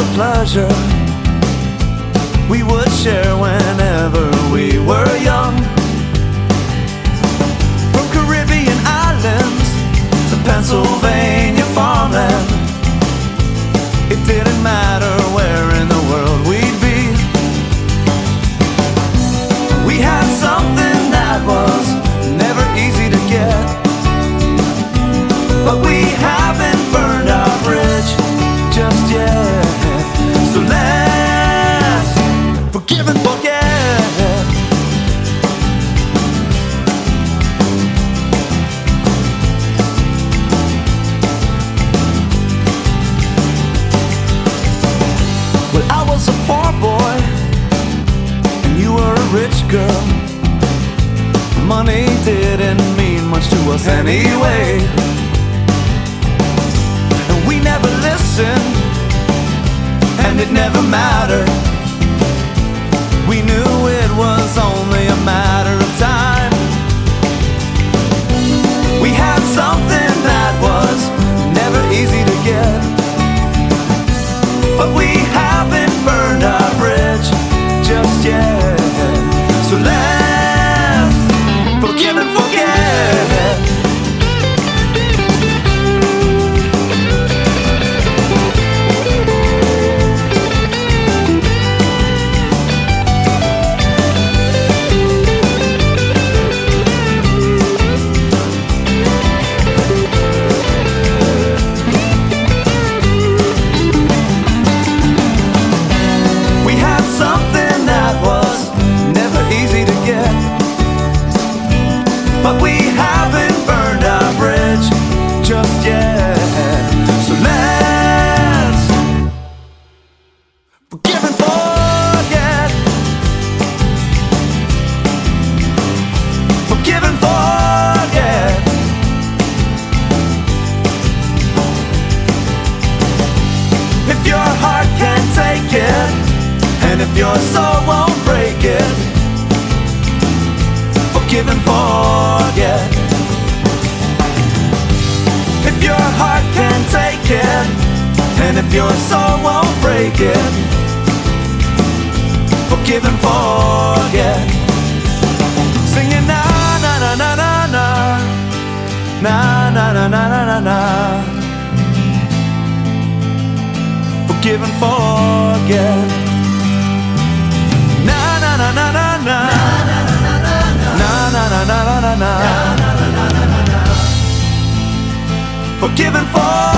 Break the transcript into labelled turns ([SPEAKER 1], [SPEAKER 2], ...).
[SPEAKER 1] the pleasure we would share whenever we were young. From Caribbean islands to Pennsylvania farmland, it didn't matter where in the world we'd be. We had something that was never easy to get, but we haven't burned our bridge just yet. So let's forgive and forget. Well, I was a poor boy and you were a rich girl. Money didn't mean much to us anyway, and we never listened, and it never mattered. We knew it was only a matter of time. We had something that was never easy to get, but we haven't burned our bridge just yet. So let's forgive and forget. But we haven't burned our bridge just yet. So let's forgive and forget. Forgive and forget. If your heart can't take it, and if your soul won't break it, forgive and forget. If your heart can't take it, and if your soul won't break it, forgive and forget. Singing na na na na na na, na na na na na na na. Forgive and forget. Na na na na na na. Na na na na na na. Forgive and forget.